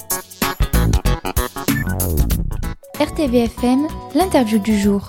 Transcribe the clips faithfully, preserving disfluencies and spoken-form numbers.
R T V F M, l'interview du jour.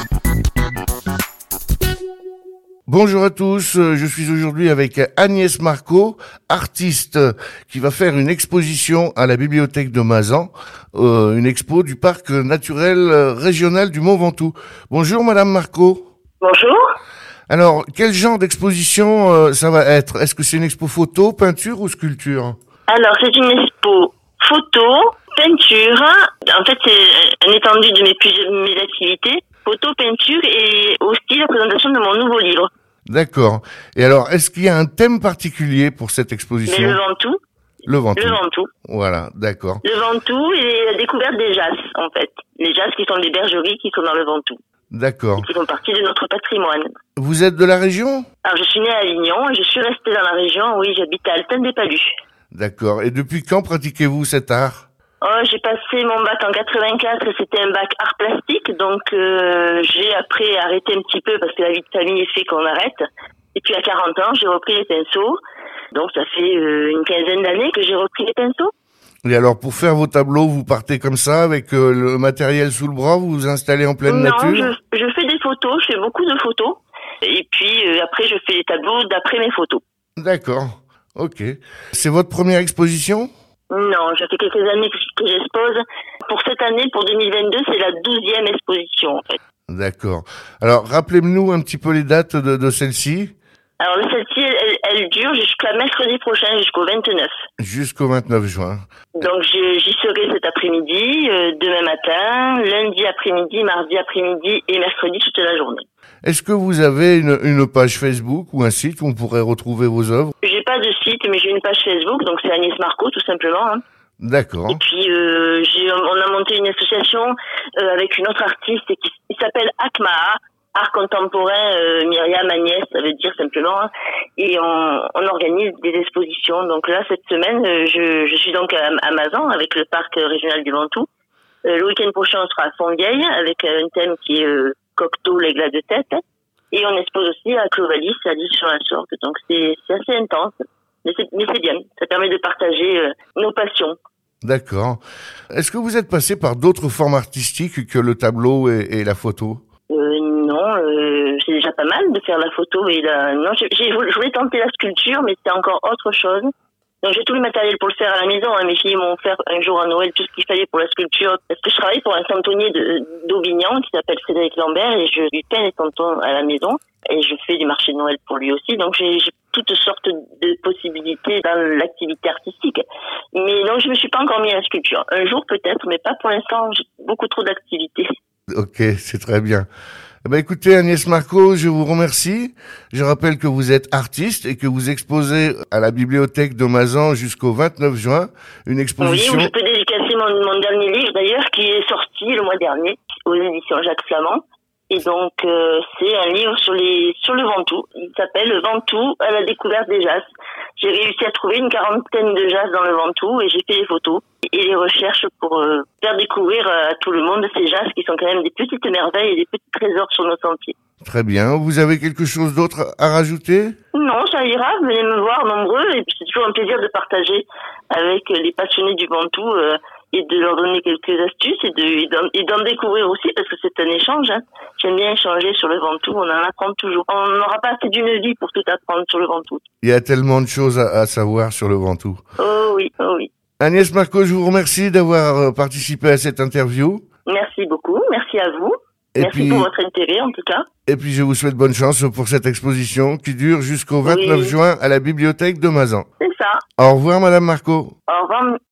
Bonjour à tous, je suis aujourd'hui avec Agnès Marco, artiste qui va faire une exposition à la bibliothèque de Mazan, euh, une expo du parc naturel régional du Mont Ventoux. Bonjour Madame Marco. Bonjour. Alors, quel genre d'exposition euh, ça va être? Est-ce que c'est une expo photo, peinture ou sculpture? Alors, c'est une expo photo, peinture. En fait, c'est un étendu de mes, plusieurs, mes activités. Photo, peinture et aussi la présentation de mon nouveau livre. D'accord. Et alors, est-ce qu'il y a un thème particulier pour cette exposition? Mais le Ventoux. Le Ventoux. Le Ventoux. Voilà, d'accord. Le Ventoux et la découverte des jasses, en fait. Les jasses qui sont des bergeries qui sont dans le Ventoux. D'accord. Et qui font partie de notre patrimoine. Vous êtes de la région? Alors, je suis née à Avignon et je suis restée dans la région. Oui, j'habite à Altin-des-Palus. D'accord. Et depuis quand pratiquez-vous cet art? Oh, j'ai passé mon bac en quatre-vingt-quatre, c'était un bac art plastique, donc euh, j'ai après arrêté un petit peu parce que la vie de famille fait qu'on arrête. Et puis à quarante ans, j'ai repris les pinceaux. Donc ça fait euh, une quinzaine d'années que j'ai repris les pinceaux. Et alors pour faire vos tableaux, vous partez comme ça avec euh, le matériel sous le bras, vous vous installez en pleine non, nature? Non, je, je fais des photos, je fais beaucoup de photos. Et puis euh, après, je fais les tableaux d'après mes photos. D'accord, ok. C'est votre première exposition? Non, ça fait quelques années que, que j'expose. Pour cette année, pour deux mille vingt-deux, c'est la douzième exposition, en fait. D'accord. Alors, rappelez-nous un petit peu les dates de, de celle-ci. Alors, celle-ci, elle, elle dure jusqu'à mercredi prochain, jusqu'au vingt-neuf. Jusqu'au vingt-neuf juin. Donc, je, j'y serai cet après-midi, euh, demain matin, lundi après-midi, mardi après-midi et mercredi toute la journée. Est-ce que vous avez une, une page Facebook ou un site où on pourrait retrouver vos œuvres? J'ai pas de site, mais j'ai une page Facebook, donc c'est Agnès Marco, tout simplement. Hein. D'accord. Et puis, euh, j'ai, on a monté une association euh, avec une autre artiste qui, qui s'appelle ACMAA, Art Contemporain euh, Myriam Agnès, ça veut dire simplement. Hein. Et on, on organise des expositions. Donc là, cette semaine, euh, je, je suis donc à, à Mazan avec le parc régional du Ventoux. Euh, le week-end prochain, on sera à Fontvieille avec un thème qui est euh, Cocteau, l'éclat de tête. Et on expose aussi à Clovalis, à l'Île-sur-la-Sorgue. Donc c'est, c'est assez intense, mais c'est, mais c'est bien. Ça permet de partager euh, nos passions. D'accord. Est-ce que vous êtes passé par d'autres formes artistiques que le tableau et, et la photo? euh, Non, euh, c'est déjà pas mal de faire la photo et la... Non, j'ai, j'ai, je voulais tenter la sculpture, mais c'est encore autre chose. Donc j'ai tout le matériel pour le faire à la maison. Hein. Mes filles m'ont offert un jour à Noël tout ce qu'il fallait pour la sculpture. Parce que je travaille pour un cantonnier de, d'Aubignan qui s'appelle Frédéric Lambert et je lui peins les cantons à la maison. Et je fais des marchés de Noël pour lui aussi. Donc j'ai, j'ai toutes sortes de possibilités dans l'activité artistique. Mais donc je me suis pas encore mis à la sculpture. Un jour peut-être, mais pas pour l'instant. J'ai beaucoup trop d'activités. Ok, c'est très bien. Eh ben, écoutez, Agnès Marco, je vous remercie. Je rappelle que vous êtes artiste et que vous exposez à la bibliothèque de Mazan jusqu'au vingt-neuf juin une exposition. Oui, je peux dédicacer mon, mon dernier livre d'ailleurs qui est sorti le mois dernier aux éditions Jacques Flamand. Et donc, euh, c'est un livre sur les sur le Ventoux. Il s'appelle Ventoux à la découverte des jasses. J'ai réussi à trouver une quarantaine de jasses dans le Ventoux et j'ai fait les photos et les recherches pour euh, faire découvrir à tout le monde ces jasses qui sont quand même des petites merveilles et des petits trésors sur nos sentiers. Très bien. Vous avez quelque chose d'autre à rajouter? Non, ça ira. Venez me voir nombreux et puis c'est toujours un plaisir de partager avec les passionnés du Ventoux euh, et de leur donner quelques astuces et, de, et, d'en, et d'en découvrir aussi parce que c'est un échange. Hein. J'aime bien échanger sur le Ventoux, on en apprend toujours. On n'aura pas assez d'une vie pour tout apprendre sur le Ventoux. Il y a tellement de choses à, à savoir sur le Ventoux. Oh oui, oh oui. Agnès Marco, je vous remercie d'avoir participé à cette interview. Merci beaucoup, merci à vous. Et merci puis, pour votre intérêt en tout cas. Et puis je vous souhaite bonne chance pour cette exposition qui dure jusqu'au vingt-neuf juin à la bibliothèque de Mazan. C'est ça. Au revoir Madame Marco. Au revoir.